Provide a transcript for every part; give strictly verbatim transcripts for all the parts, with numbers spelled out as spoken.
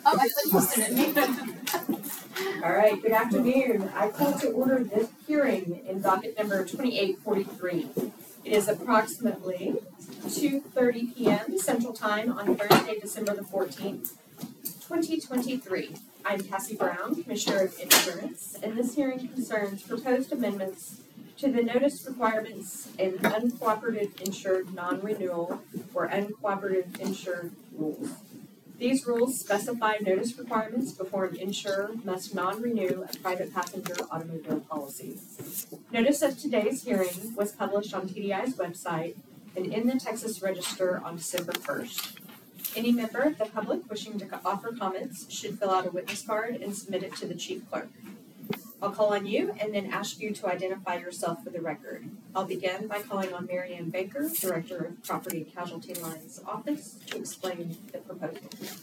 Oh, I thought you stood at me. All right, good afternoon. I call to order this hearing in docket number twenty-eight forty-three. It is approximately two thirty p m Central Time on Thursday, December the fourteenth, twenty twenty-three. I'm Cassie Brown, Commissioner of Insurance, and this hearing concerns proposed amendments to the notice requirements and uncooperative insured non-renewal or uncooperative insured rules. These rules specify notice requirements before an insurer must non-renew a private passenger automobile policy. Notice of today's hearing was published on T D I's website and in the Texas Register on December first. Any member of the public wishing to offer comments should fill out a witness card and submit it to the chief clerk. I'll call on you and then ask you to identify yourself for the record. I'll begin by calling on Mary Ann Baker, Director of Property and Casualty Lines Office, to explain the proposal.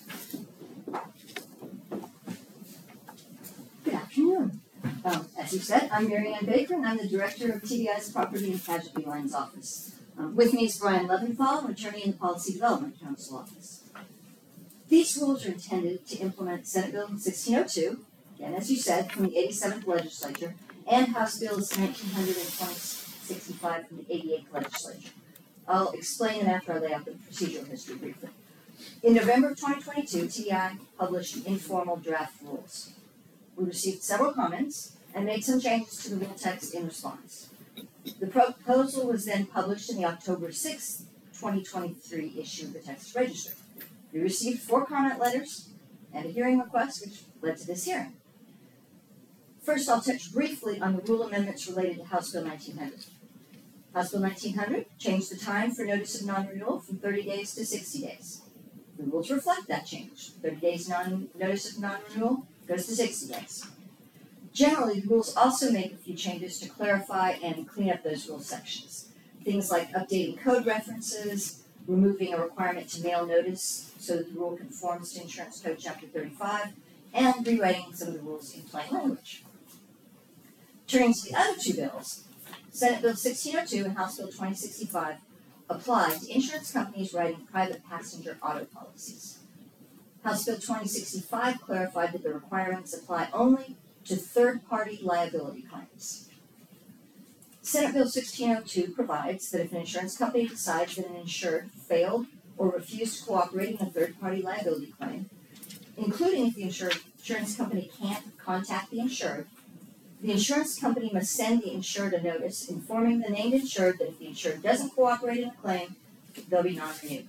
Good afternoon. Um, as you said, I'm Mary Ann Baker, and I'm the Director of T D I's Property and Casualty Lines Office. Um, with me is Brian Leventhal, an attorney in the Policy Development Council Office. These rules are intended to implement Senate Bill sixteen oh two, again, as you said, from the eighty-seventh Legislature, and House Bills nineteen sixty-five from the eighty-eighth Legislature. I'll explain them after I lay out the procedural history briefly. In November of twenty twenty-two, T D I published informal draft rules. We received several comments and made some changes to the rule text in response. The proposal was then published in the October sixth, twenty twenty-three issue of the Texas Register. We received four comment letters and a hearing request, which led to this hearing. First, I'll touch briefly on the rule amendments related to House Bill nineteen hundred. House Bill nineteen hundred changed the time for notice of non-renewal from thirty days to sixty days. The rules reflect that change. thirty days non notice of non-renewal goes to sixty days. Generally, the rules also make a few changes to clarify and clean up those rule sections. Things like updating code references, removing a requirement to mail notice so that the rule conforms to Insurance Code Chapter thirty-five, and rewriting some of the rules in plain language. Turning to the other two bills, Senate Bill sixteen oh two and House Bill twenty sixty-five apply to insurance companies writing private passenger auto policies. House Bill twenty sixty-five clarified that the requirements apply only to third-party liability claims. Senate Bill sixteen oh two provides that if an insurance company decides that an insured failed or refused to cooperate in a third-party liability claim, including if the insured, insurance company can't contact the insured, the insurance company must send the insured a notice informing the named insured that if the insured doesn't cooperate in a claim, they'll be non-renewed.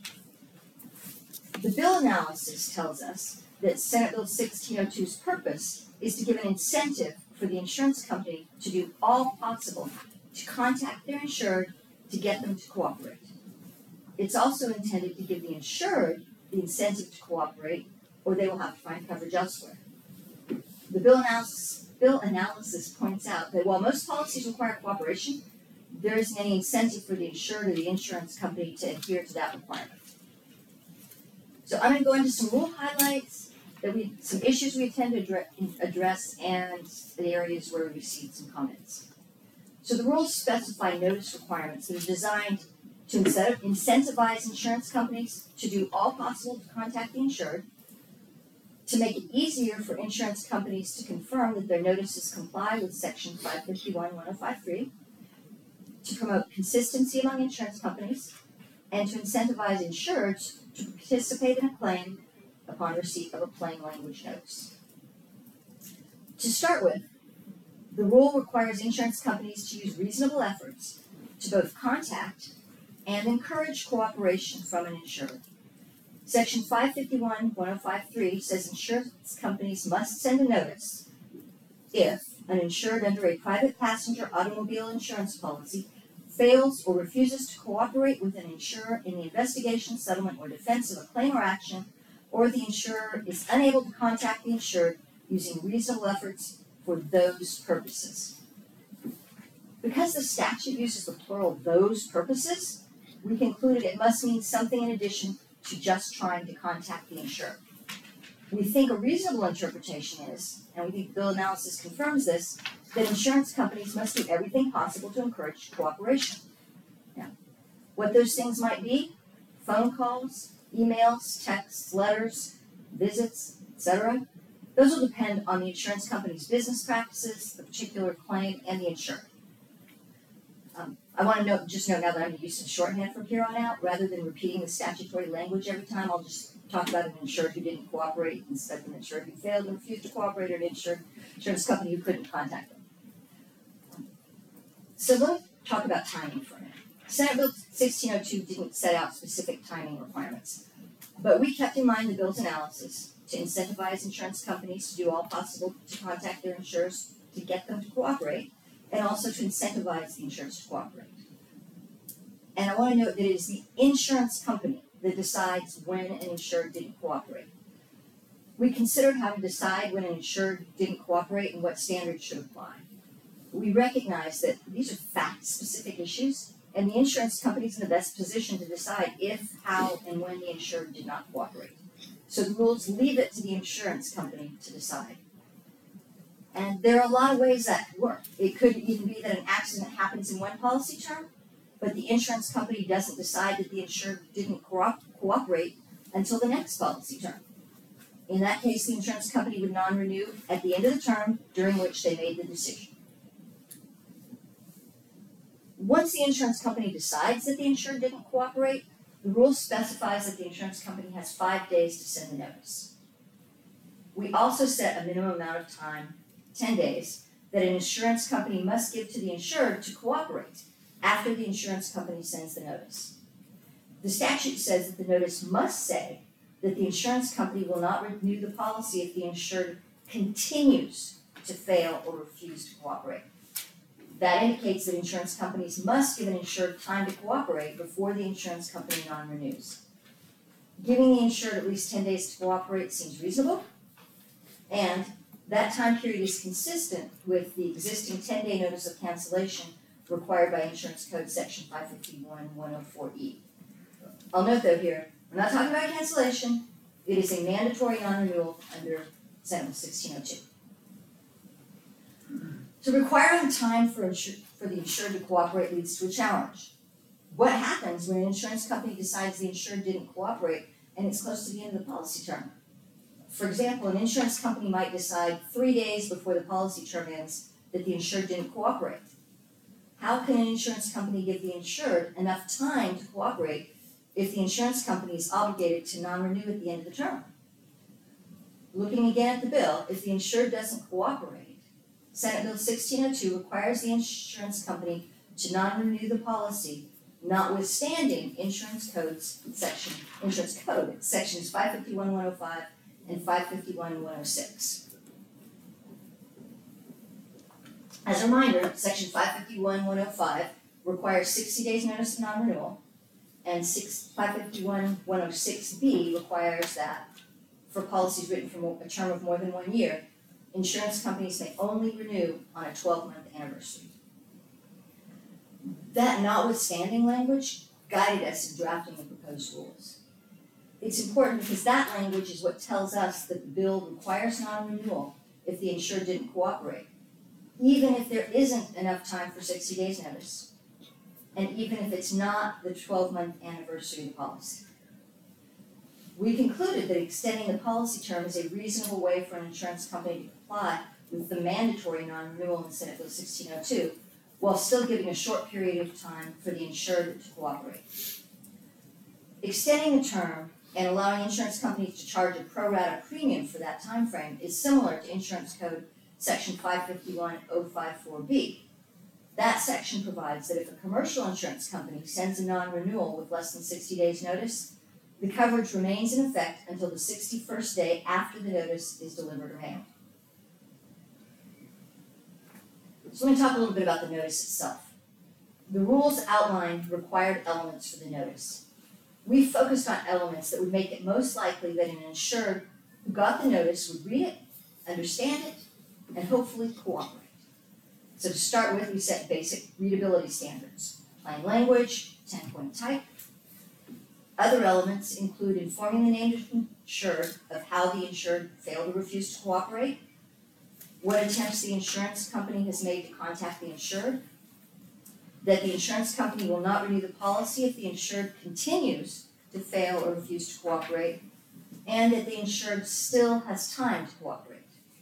The bill analysis tells us that Senate Bill sixteen oh two's purpose is to give an incentive for the insurance company to do all possible to contact their insured to get them to cooperate. It's also intended to give the insured the incentive to cooperate, or they will have to find coverage elsewhere. The bill analysis Bill analysis points out that while most policies require cooperation, there isn't any incentive for the insured or the insurance company to adhere to that requirement. So I'm going to go into some rule highlights, that we, some issues we intend to address, and the areas where we received some comments. So the rules specify notice requirements that are designed to incentivize insurance companies to do all possible to contact the insured, to make it easier for insurance companies to confirm that their notices comply with Section five fifty-one point ten fifty-three, to promote consistency among insurance companies, and to incentivize insureds to participate in a claim upon receipt of a plain language notice. To start with, the rule requires insurance companies to use reasonable efforts to both contact and encourage cooperation from an insured. Section five fifty-one point ten fifty-three says insurance companies must send a notice if an insured under a private passenger automobile insurance policy fails or refuses to cooperate with an insurer in the investigation, settlement, or defense of a claim or action, or the insurer is unable to contact the insured using reasonable efforts for those purposes. Because the statute uses the plural "those purposes," we concluded it must mean something in addition to just trying to contact the insured. We think a reasonable interpretation is, and we think bill analysis confirms this, that insurance companies must do everything possible to encourage cooperation. Now, what those things might be: phone calls, emails, texts, letters, visits, et cetera. Those will depend on the insurance company's business practices, the particular claim, and the insured. Um, I want to note, just note now that I'm going to use some shorthand from here on out, rather than repeating the statutory language every time. I'll just talk about an insured who didn't cooperate instead of an insured who failed and refused to cooperate, or an insured insurance company who couldn't contact them. So let me talk about timing for a minute. Senate Bill sixteen oh two didn't set out specific timing requirements, but we kept in mind the bill's analysis to incentivize insurance companies to do all possible to contact their insurers to get them to cooperate, and also to incentivize the insurers to cooperate. And I want to note that it is the insurance company that decides when an insured didn't cooperate. We considered how to decide when an insured didn't cooperate and what standards should apply. We recognize that these are fact-specific issues, and the insurance company is in the best position to decide if, how, and when the insured did not cooperate. So the rules leave it to the insurance company to decide. And there are a lot of ways that could work. It could even be that an accident happens in one policy term, but the insurance company doesn't decide that the insured didn't co- cooperate until the next policy term. In that case, the insurance company would non-renew at the end of the term during which they made the decision. Once the insurance company decides that the insured didn't cooperate, the rule specifies that the insurance company has five days to send the notice. We also set a minimum amount of time, ten days, that an insurance company must give to the insured to cooperate after the insurance company sends the notice. The statute says that the notice must say that the insurance company will not renew the policy if the insured continues to fail or refuse to cooperate. That indicates that insurance companies must give an insured time to cooperate before the insurance company non-renews. Giving the insured at least ten days to cooperate seems reasonable, and that time period is consistent with the existing ten-day notice of cancellation required by Insurance Code Section five fifty-one one oh four E. I'll note though here, we're not talking about cancellation. It is a mandatory non-renewal under Senate Bill sixteen oh two. So requiring time for, insur- for the insured to cooperate leads to a challenge. What happens when an insurance company decides the insured didn't cooperate and it's close to the end of the policy term? For example, an insurance company might decide three days before the policy term ends that the insured didn't cooperate. How can an insurance company give the insured enough time to cooperate if the insurance company is obligated to non-renew at the end of the term? Looking again at the bill, if the insured doesn't cooperate, Senate Bill sixteen oh two requires the insurance company to non-renew the policy, notwithstanding insurance codes section, insurance code sections five fifty-one one oh five and five fifty-one one oh six. As a reminder, section five fifty-one one oh five requires sixty days notice of non-renewal, and five fifty-one one oh six B requires that for policies written for a term of more than one year, insurance companies may only renew on a twelve-month anniversary. That notwithstanding language guided us in drafting the proposed rules. It's important because that language is what tells us that the bill requires non-renewal if the insured didn't cooperate, even if there isn't enough time for sixty days notice, and even if it's not the twelve-month anniversary of the policy. We concluded that extending the policy term is a reasonable way for an insurance company to comply with the mandatory non-renewal in Senate Bill sixteen oh two, while still giving a short period of time for the insured to cooperate. Extending the term and allowing insurance companies to charge a pro rata premium for that time frame is similar to Insurance Code Section five fifty-one oh five four B. That section provides that if a commercial insurance company sends a non-renewal with less than sixty days notice, the coverage remains in effect until the sixty-first day after the notice is delivered or mailed. So let me talk a little bit about the notice itself. The rules outline required elements for the notice. We focused on elements that would make it most likely that an insured who got the notice would read it, understand it, and hopefully cooperate. So to start with, we set basic readability standards: plain language, ten-point type. Other elements include informing the named insured of how the insured failed or refused to cooperate, what attempts the insurance company has made to contact the insured, that the insurance company will not renew the policy if the insured continues to fail or refuse to cooperate, and that the insured still has time to cooperate.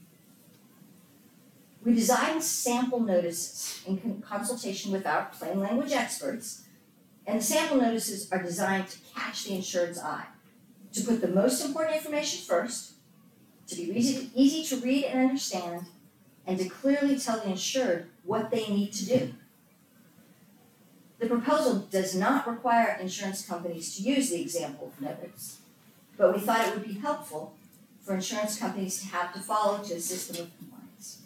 We designed sample notices in con- consultation with our plain language experts, and the sample notices are designed to catch the insured's eye, to put the most important information first, to be easy, easy to read and understand, and to clearly tell the insured what they need to do. The proposal does not require insurance companies to use the example notice, but we thought it would be helpful for insurance companies to have to follow to assist them with compliance.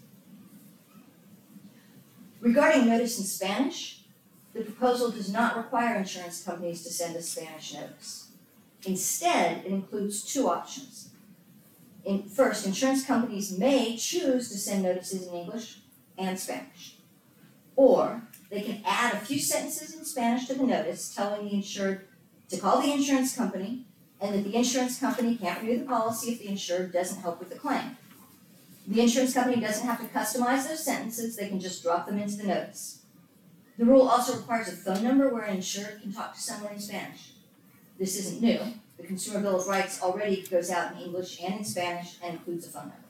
Regarding notice in Spanish, the proposal does not require insurance companies to send a Spanish notice. Instead, it includes two options. In, first, insurance companies may choose to send notices in English and Spanish, or they can add a few sentences in Spanish to the notice telling the insured to call the insurance company and that the insurance company can't renew the policy if the insured doesn't help with the claim. The insurance company doesn't have to customize those sentences, they can just drop them into the notice. The rule also requires a phone number where an insured can talk to someone in Spanish. This isn't new. The Consumer Bill of Rights already goes out in English and in Spanish and includes a phone number.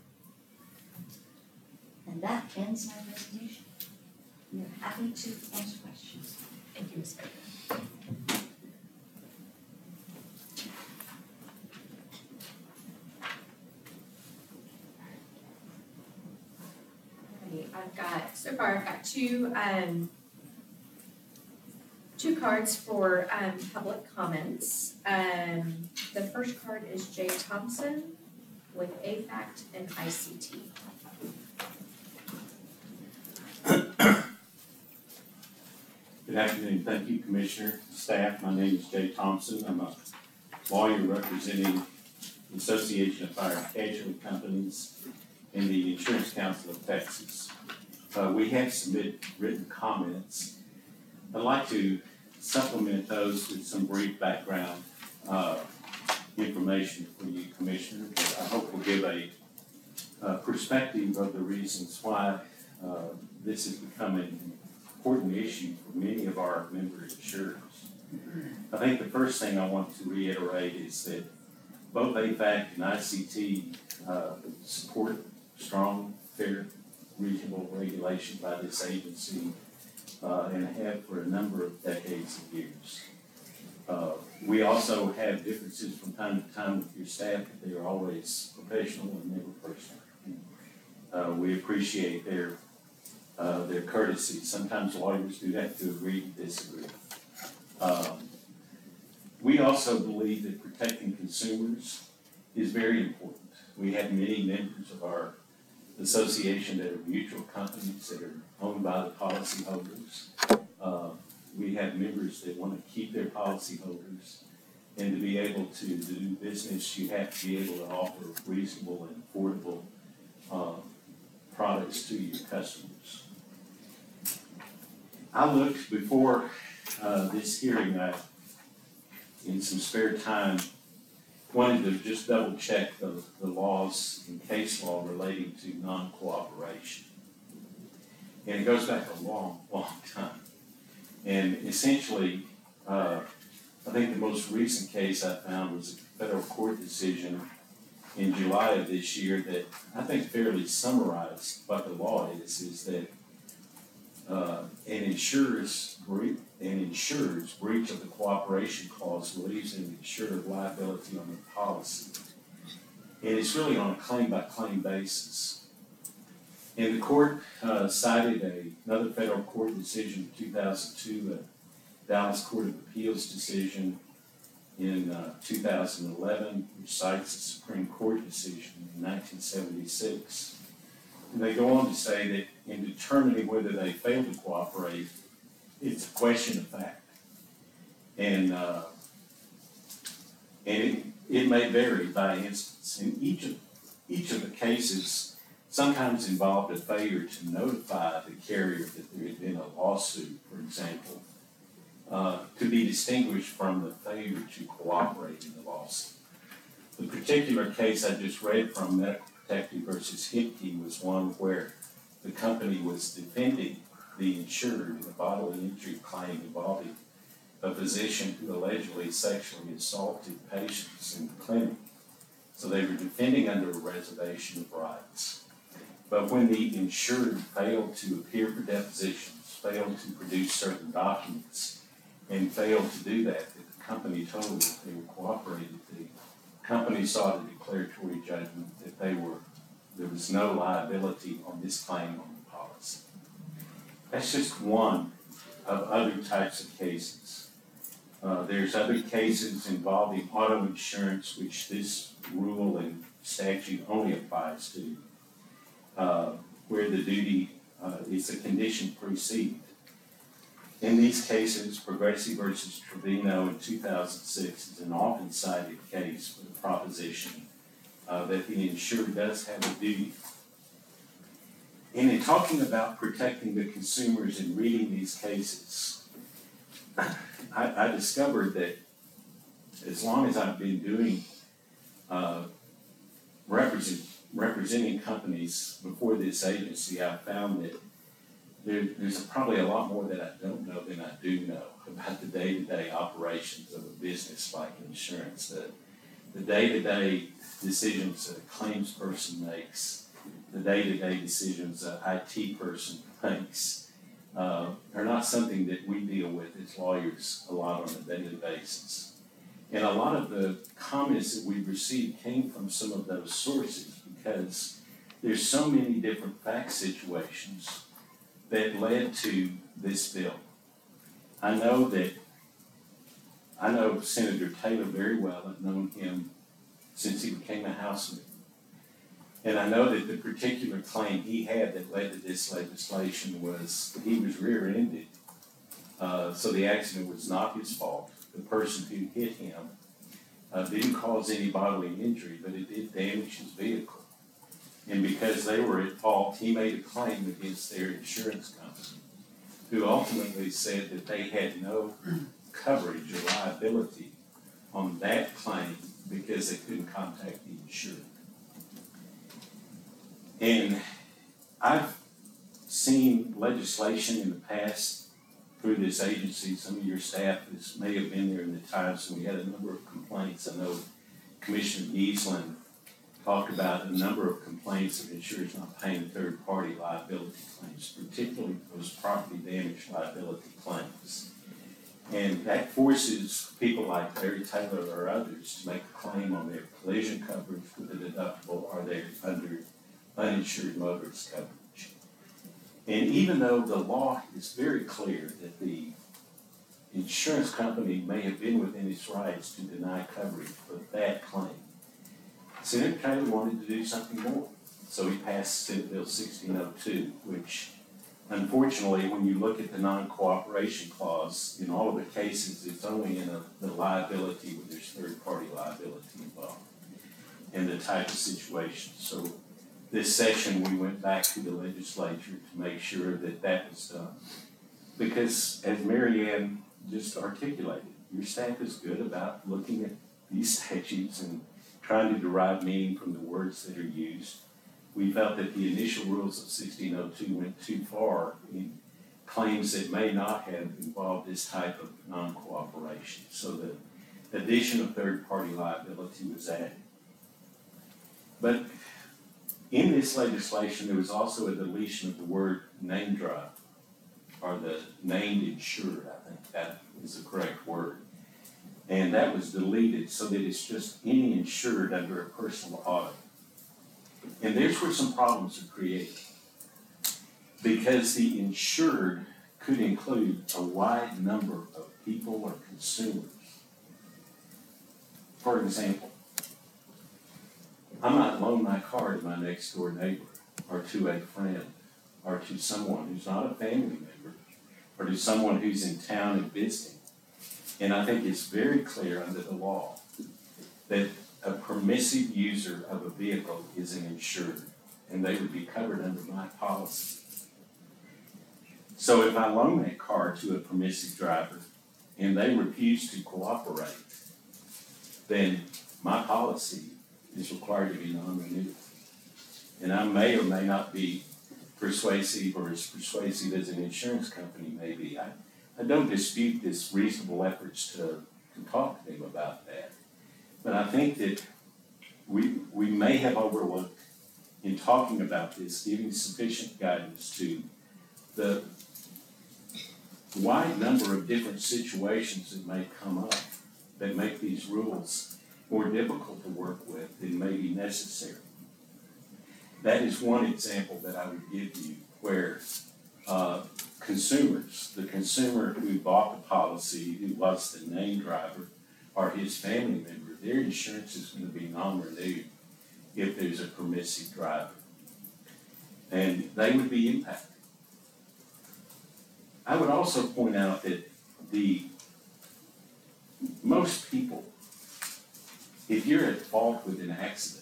And that ends my presentation. We are happy to answer questions. Thank you, Miz Baker. Alrighty, I've got, so far I've got two, um, two cards for, um, public comments. Um, the first card is Jay Thompson with A FACT and I C T. Good afternoon. Thank you, Commissioner, staff. My name is Jay Thompson. I'm a lawyer representing the Association of Fire and Casualty Companies and the Insurance Council of Texas. Uh, we have submitted written comments. I'd like to supplement those with some brief background uh, information for you, Commissioner. I hope will give a, a perspective of the reasons why uh, this is becoming an important issue for many of our member insurers. I think the first thing I want to reiterate is that both A FACT and I C T uh, support strong, fair, reasonable regulation by this agency uh, and have for a number of decades and years. Uh, we also have differences from time to time with your staff, but they are always professional and never personal. Uh, we appreciate their uh, their courtesy. Sometimes lawyers do have to agree to disagree. Um, we also believe that protecting consumers is very important. We have many members of our association that are mutual companies that are owned by the policyholders. Uh, we have members that want to keep their policyholders, and to be able to do business, you have to be able to offer reasonable and affordable uh, products to your customers. I looked before uh, this hearing, I, in some spare time, wanted to just double check the, the laws and case law relating to non-cooperation. And it goes back a long, long time. And essentially, uh, I think the most recent case I found was a federal court decision in July of this year that I think fairly summarized what the law is, is that uh, an insurer's breach, an insurer's breach of the cooperation clause relieves an insurer of liability on the policy. And it's really on a claim-by-claim basis. And the court uh, cited a, another federal court decision in two thousand two, a Dallas Court of Appeals decision in uh, two thousand eleven, which cites a Supreme Court decision in nineteen seventy-six. And they go on to say that in determining whether they fail to cooperate, it's a question of fact. And uh, and it, it may vary by instance. And each of each of the cases sometimes involved a failure to notify the carrier that there had been a lawsuit, for example, uh, to be distinguished from the failure to cooperate in the lawsuit. The particular case I just read from Medical Protective versus Hipkey was one where the company was defending the insured in a bodily injury claim involving a physician who allegedly sexually assaulted patients in the clinic. So they were defending under a reservation of rights. But when the insured failed to appear for depositions, failed to produce certain documents, and failed to do that, the company told them that they were cooperating. The company sought a declaratory judgment that they were, there was no liability on this claim on the policy. That's just one of other types of cases. Uh, there's other cases involving auto insurance, which this rule and statute only applies to, uh, where the duty uh, is a condition precedent. In these cases, Progressive versus Trevino in two thousand six is an often cited case for the proposition uh, that the insured does have a duty. And in talking about protecting the consumers and reading these cases, I, I discovered that as long as I've been doing uh, represent, representing companies before this agency, I've found that there, there's probably a lot more that I don't know than I do know about the day-to-day operations of a business like insurance. The, the day-to-day decisions that a claims person makes, the day-to-day decisions an I T person makes, uh, are not something that we deal with as lawyers a lot on a daily basis. And a lot of the comments that we've received came from some of those sources because there's so many different fact situations that led to this bill. I know that, I know Senator Taylor very well. I've known him since he became a Houseman. And I know that the particular claim he had that led to this legislation was that he was rear-ended. Uh, so the accident was not his fault. The person who hit him uh, didn't cause any bodily injury, but it did damage his vehicle. And because they were at fault, he made a claim against their insurance company, who ultimately said that they had no coverage or liability on that claim because they couldn't contact the insured. And I've seen legislation in the past through this agency. Some of your staff is, may have been there in the times when we had a number of complaints. I know Commissioner Giesland talked about a number of complaints of insurers not paying third-party liability claims, particularly those property damage liability claims. And that forces people like Larry Taylor or others to make a claim on their collision coverage with a deductible or they're under uninsured motorist coverage. And even though the law is very clear that the insurance company may have been within its rights to deny coverage for that claim, Senator Taylor wanted to do something more. So he passed Senate Bill sixteen oh two, which unfortunately, when you look at the non-cooperation clause, in all of the cases, it's only in a, the liability when there's third-party liability involved and the type of situation. So this session, we went back to the legislature to make sure that that was done. Because as Mary Ann just articulated, your staff is good about looking at these statutes and trying to derive meaning from the words that are used. We felt that the initial rules of sixteen oh two went too far in claims that may not have involved this type of non-cooperation. So the addition of third-party liability was added. But in this legislation, there was also a deletion of the word name drop, or the named insured, I think that is the correct word. And that was deleted so that it's just any insured under a personal auto. And there's where some problems are created. Because the insured could include a wide number of people or consumers. For example, I might loan my car to my next door neighbor, or to a friend, or to someone who's not a family member, or to someone who's in town and visiting. And I think it's very clear under the law that a permissive user of a vehicle is an insured, and they would be covered under my policy. So if I loan that car to a permissive driver and they refuse to cooperate, then my policy is required to be non-renewable. And I may or may not be persuasive or as persuasive as an insurance company may be. I, I don't dispute this reasonable efforts to, to talk to them about that. But I think that we, we may have overlooked in talking about this, giving sufficient guidance to the wide number of different situations that may come up that make these rules more difficult to work with than may be necessary. That is one example that I would give you where uh, consumers, the consumer who bought the policy, who was the named driver, or his family member, their insurance is going to be non-renewed if there's a permissive driver. And they would be impacted. I would also point out that the most people, if you're at fault with an accident,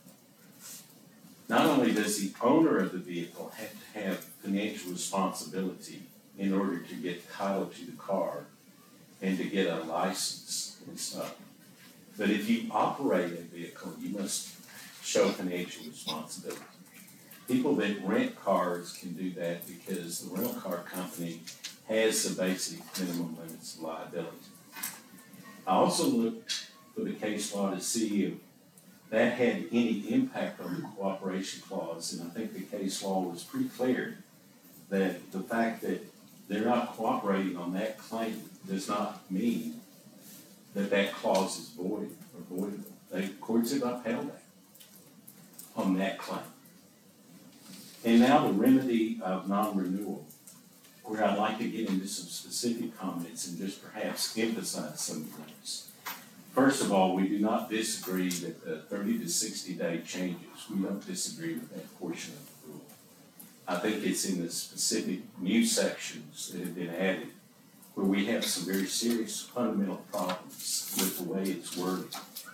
not only does the owner of the vehicle have to have financial responsibility in order to get title to the car and to get a license and stuff, but if you operate a vehicle, you must show financial responsibility. People that rent cars can do that because the rental car company has the basic minimum limits of liability. I also looked for the case law to see if that had any impact on the cooperation clause, and I think the case law was pretty clear that the fact that they're not cooperating on that claim does not mean that that clause is void or voidable. The courts have upheld that on that claim. And now the remedy of non-renewal, where I'd like to get into some specific comments and just perhaps emphasize some things. First of all, we do not disagree that the thirty to sixty day changes. We don't disagree with that portion of the rule. I think it's in the specific new sections that have been added where we have some very serious fundamental problems with the way it's worded.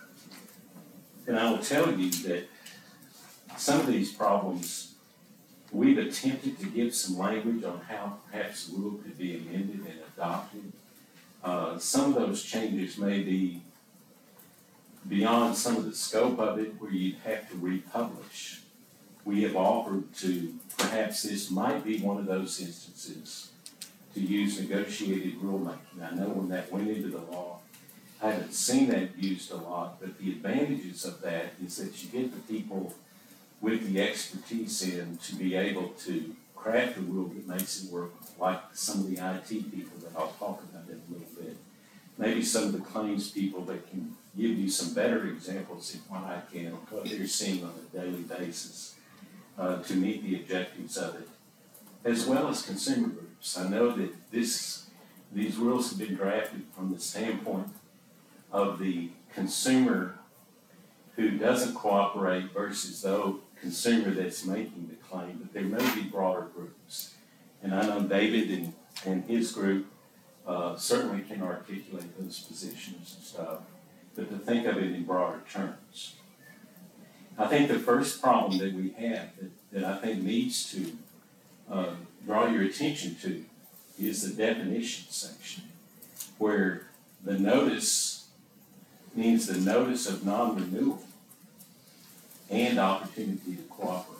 And I will tell you that some of these problems, we've attempted to give some language on how perhaps the rule could be amended and adopted. Uh, some of those changes may be beyond some of the scope of it where you'd have to republish. We have offered to, perhaps this might be one of those instances, to use negotiated rulemaking. I know when that went into the law, I haven't seen that used a lot, but the advantages of that is that you get the people with the expertise in to be able to craft a rule that makes it work, like some of the I T people that I'll talk about in a little bit. Maybe some of the claims people that can give you some better examples of what I can, what they're seeing on a daily basis uh, to meet the objectives of it, as well as consumer groups. I know that this, these rules have been drafted from the standpoint of the consumer who doesn't cooperate versus the consumer that's making the claim, but there may be broader groups. And I know David and, and his group uh, certainly can articulate those positions and stuff, but to think of it in broader terms. I think the first problem that we have that, that I think needs to uh, draw your attention to is the definition section, where the notice means the notice of non-renewal and opportunity to cooperate.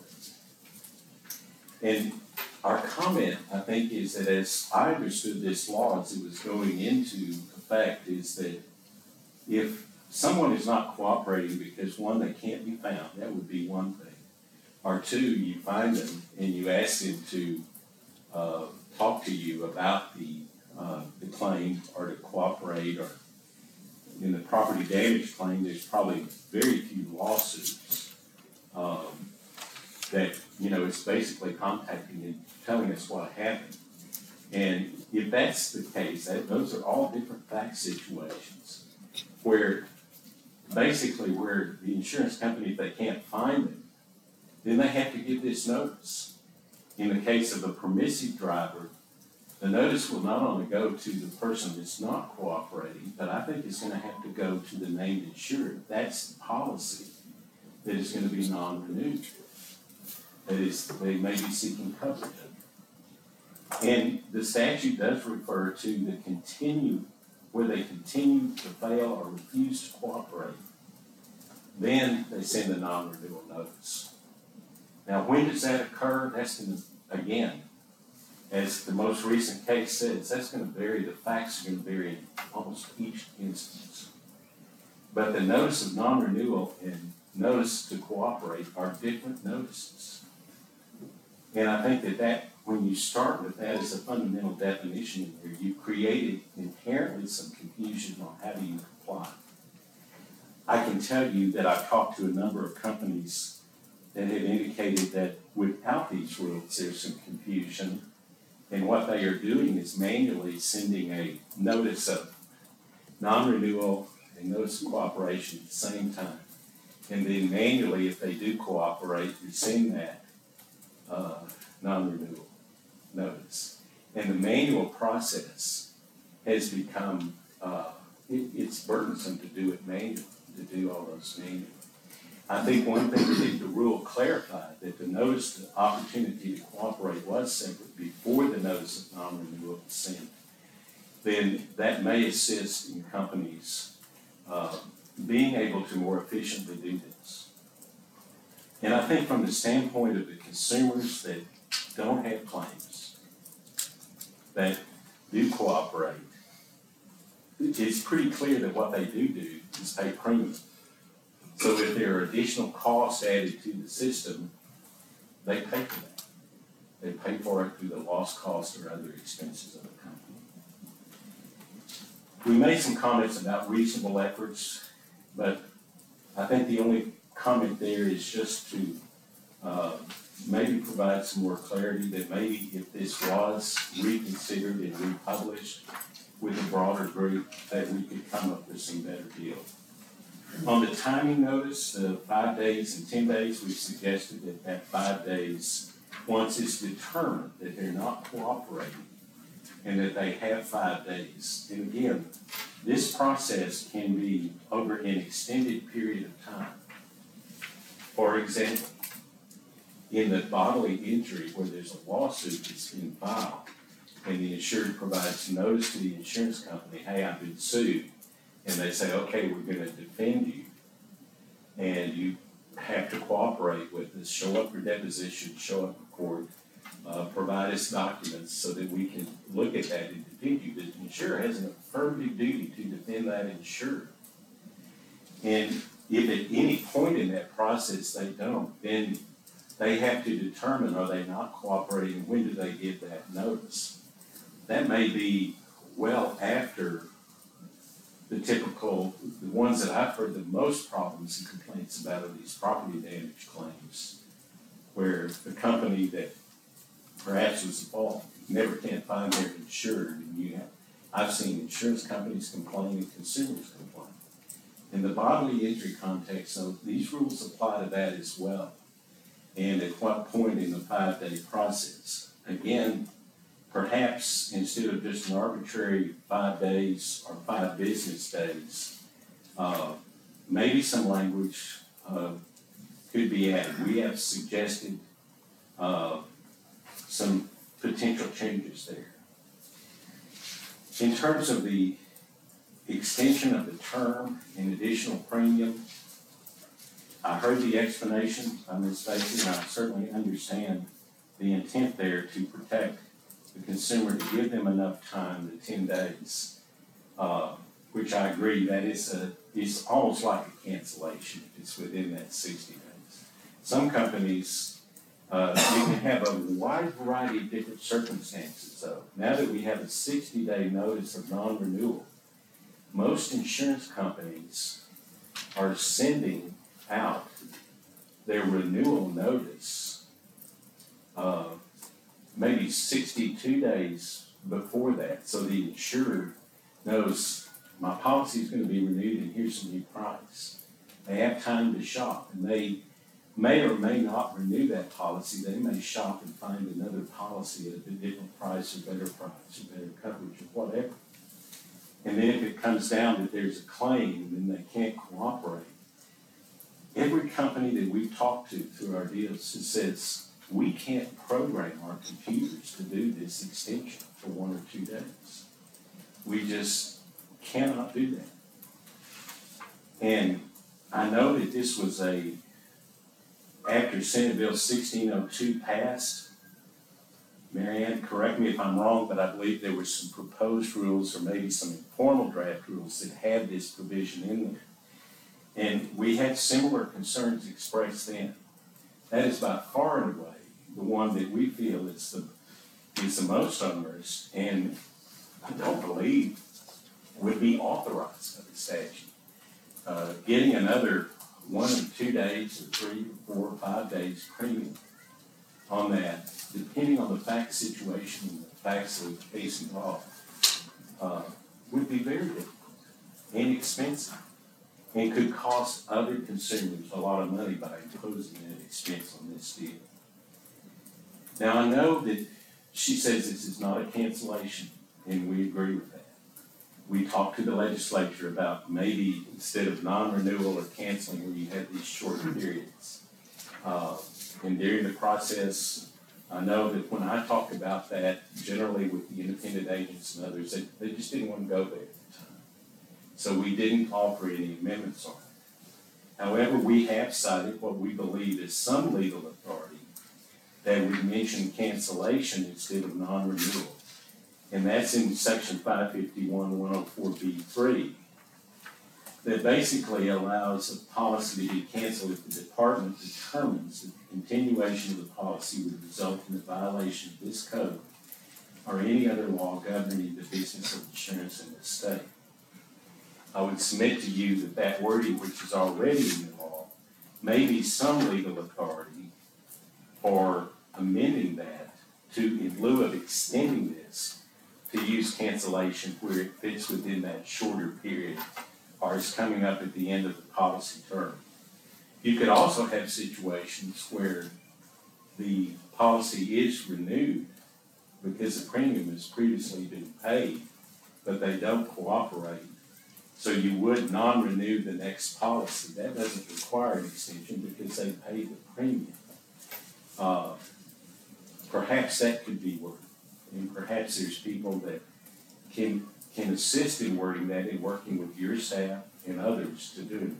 And our comment, I think, is that as I understood this law as it was going into effect, is that if someone is not cooperating because, one, they can't be found, that would be one thing. Or two, you find them and you ask them to uh, talk to you about the, uh, the claim or to cooperate, or in the property damage claim, there's probably very few lawsuits um, that, you know, it's basically contacting and telling us what happened. And if that's the case, that, those are all different fact situations where basically where the insurance company, if they can't find them, then they have to give this notice. In the case of a permissive driver, the notice will not only go to the person that's not cooperating, but I think it's going to have to go to the named insured. That's the policy that is going to be non-renewed. That is, they may be seeking coverage of it. And the statute does refer to the continue, where they continue to fail or refuse to cooperate. Then they send a non-renewal notice. Now, when does that occur? That's going to, again, as the most recent case says, that's going to vary, the facts are going to vary in almost each instance. But the notice of non-renewal and notice to cooperate are different notices. And I think that that, when you start with that as a fundamental definition in there, you created inherently some confusion on how do you comply. I can tell you that I've talked to a number of companies that have indicated that without these rules, there's some confusion. And what they are doing is manually sending a notice of non-renewal and notice of cooperation at the same time. And then manually, if they do cooperate, you send that uh, non-renewal notice. And the manual process has become, uh, it, it's burdensome to do it manually, to do all those manually. I think one thing that the rule clarified, that the notice, the opportunity to cooperate was separate before the notice of non-renewal was sent. Then that may assist in companies uh, being able to more efficiently do this. And I think from the standpoint of the consumers that don't have claims, that do cooperate, it's pretty clear that what they do do is pay premium. So if there are additional costs added to the system, they pay for that. They pay for it through the lost cost or other expenses of the company. We made some comments about reasonable efforts, but I think the only comment there is just to uh, maybe provide some more clarity that maybe if this was reconsidered and republished with a broader group, that we could come up with some better deals. On the timing notice, the five days and ten days, we've suggested that that five days, once it's determined that they're not cooperating and that they have five days. And again, this process can be over an extended period of time. For example, in the bodily injury where there's a lawsuit that's been filed and the insured provides notice to the insurance company, hey, I've been sued. And they say, okay, we're going to defend you, and you have to cooperate with us, show up for deposition, show up for court, uh, provide us documents so that we can look at that and defend you. The insurer has an affirmative duty to defend that insured. And if at any point in that process they don't, then they have to determine, are they not cooperating, when do they give that notice? That may be well after the typical, the ones that I've heard the most problems and complaints about are these property damage claims, where the company that perhaps was at fault never can find their insured, and you have, I've seen insurance companies complain and consumers complain. In the bodily injury context, so these rules apply to that as well. And at what point in the five-day process? Again, perhaps instead of just an arbitrary five days or five business days, uh, maybe some language uh, could be added. We have suggested uh, some potential changes there. In terms of the extension of the term and additional premium, I heard the explanation by Miz Stacy, and I certainly understand the intent there to protect the consumer, to give them enough time, the ten days, uh, which I agree that is a, is almost like a cancellation if it's within that sixty days. Some companies, uh, you can have a wide variety of different circumstances though. Now that we have a sixty day notice of non-renewal, most insurance companies are sending out their renewal notice uh, maybe sixty-two days before that, so the insured knows my policy is going to be renewed and here's the new price. They have time to shop, and they may or may not renew that policy. They may shop and find another policy at a different price or better price or better coverage or whatever. And then if it comes down that there's a claim and they can't cooperate, every company that we've talked to through our deals says, we can't program our computers to do this extension for one or two days. We just cannot do that. And I know that this was a, after Senate Bill sixteen oh two passed, Marianne, correct me if I'm wrong, but I believe there were some proposed rules or maybe some informal draft rules that had this provision in there. And we had similar concerns expressed then. That is by far and away the one that we feel is the, is the most onerous, and I don't believe would be authorized by the statute. Uh, getting another one or two days, or three, or four, or five days premium on that, depending on the fact situation and the facts of the case involved, uh, would be very difficult and expensive, and could cost other consumers a lot of money by imposing that expense on this deal. Now, I know that she says this is not a cancellation, and we agree with that. We talked to the legislature about maybe instead of non-renewal or canceling, where you have these short periods. Uh, and during the process, I know that when I talk about that, generally with the independent agents and others, they, they just didn't want to go there at the time. So we didn't offer any amendments on it. However, we have cited what we believe is some legal authority that would mention cancellation instead of non-renewal. And that's in section five fifty-one one oh four B three, that basically allows a policy to be canceled if the department determines that the continuation of the policy would result in a violation of this code or any other law governing the business of insurance in the state. I would submit to you that that wording, which is already in the law, may be some legal authority for amending that to, in lieu of extending this, to use cancellation where it fits within that shorter period or is coming up at the end of the policy term. You could also have situations where the policy is renewed because the premium has previously been paid, but they don't cooperate. So you would non-renew the next policy. That doesn't require an extension because they paid the premium. Uh, perhaps that could be worded. And perhaps there's people that can can assist in wording that and working with your staff and others to do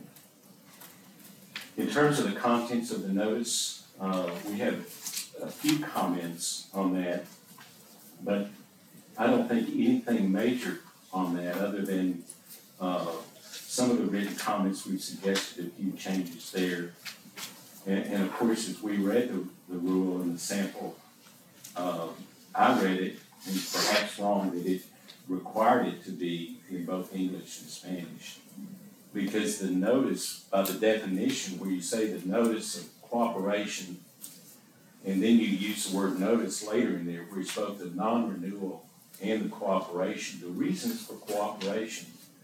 it. In terms of the contents of the notice, uh, we have a few comments on that, but I don't think anything major on that other than uh, some of the written comments we've suggested a few changes there. And, and of course, as we read the, the rule and the sample, uh, I read it, and perhaps wrong, that it required it to be in both English and Spanish. Because the notice, by the definition, where you say the notice of cooperation, and then you use the word notice later in there, where it's both the non-renewal and the cooperation. The reasons for cooperation,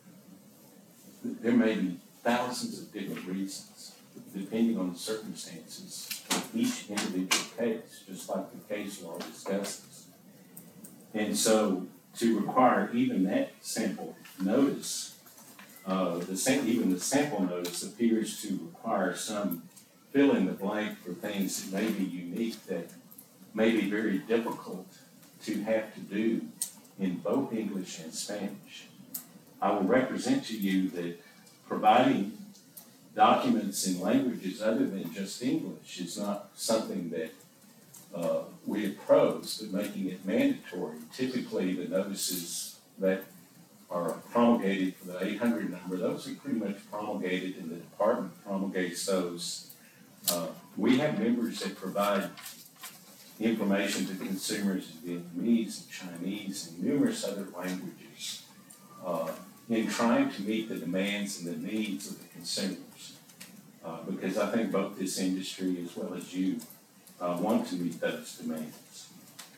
there may be thousands of different reasons, depending on the circumstances of each individual case, just like the case law discusses. And so to require even that sample notice, uh, the sam- even the sample notice appears to require some fill in the blank for things that may be unique, that may be very difficult to have to do in both English and Spanish. I will represent to you that providing documents in languages other than just English is not something that uh, we oppose, but making it mandatory. Typically, the notices that are promulgated for the eight hundred number, those are pretty much promulgated, and the department promulgates those. Uh, we have members that provide information to consumers in Vietnamese and Chinese and numerous other languages uh, in trying to meet the demands and the needs of the consumers. Uh, because I think both this industry as well as you uh, want to meet those demands.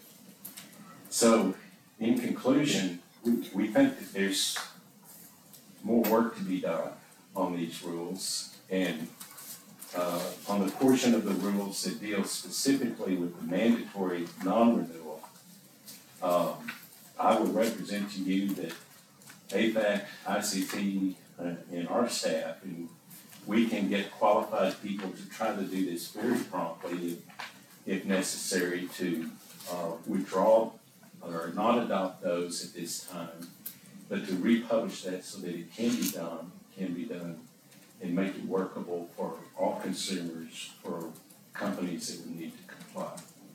So, in conclusion, we, we think that there's more work to be done on these rules, and uh, on the portion of the rules that deals specifically with the mandatory non-renewal, um, I would represent to you that A F A C, I C T, uh, and our staff, and we can get qualified people to try to do this very promptly if, if necessary, to uh, withdraw or not adopt those at this time, but to republish that so that it can be done, can be done, and make it workable for all consumers, for companies that would need to comply.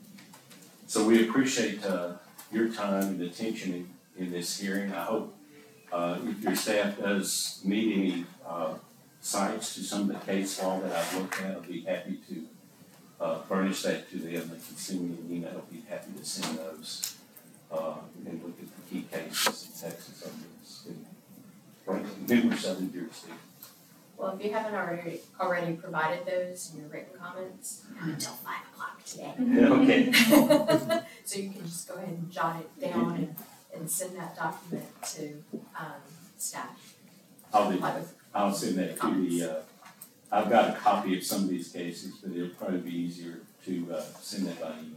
So we appreciate uh, your time and attention in, in this hearing. I hope uh, if your staff does need any uh, cites to some of the case law that I've looked at, I'll be happy to uh, furnish that to them. They can send me an email, I'll be happy to send those. Uh, and look at the key cases in Texas on this, and frankly, numerous other jurisdictions. Well, if you haven't already, already provided those in your written comments, you have until five o'clock today. Okay. So you can just go ahead and jot it down and, and send that document to, um, staff. I'll do Like that. with- I'll send that to the, uh, I've got a copy of some of these cases, but it'll probably be easier to, uh, send that by email.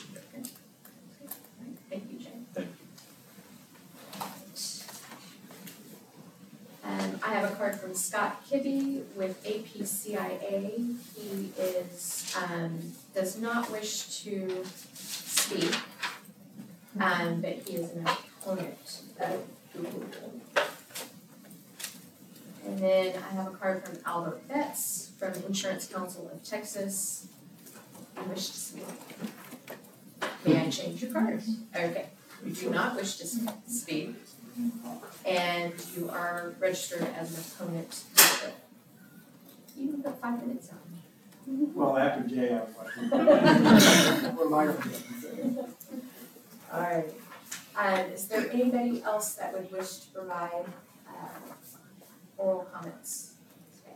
Thank you, Jane. Thank you. And I have a card from Scott Kibbe with A P C I A. He is, um, does not wish to speak, um, but he is an opponent of Google. And then I have a card from Albert Betts from Insurance Council of Texas. You wish to speak? May I change your card? Okay, you do not wish to speak. And you are registered as an opponent. You can put five minutes on. Well, after Jay, I'm like. What am I gonna do? Alright, um, is there anybody else that would wish to provide, uh, oral comments today?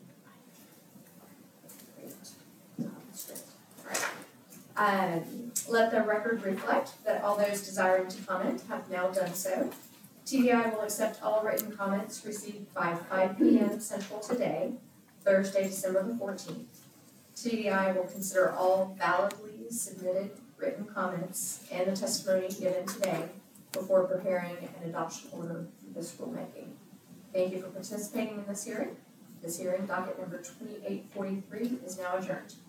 Great. That's great. Alright. Um, let the record reflect that all those desiring to comment have now done so. T D I will accept all written comments received by five P M Central today, Thursday, December the fourteenth. T D I will consider all validly submitted written comments and the testimony given today before preparing an adoption order for this rulemaking. Thank you for participating in this hearing. This hearing, docket number twenty-eight forty-three, is now adjourned.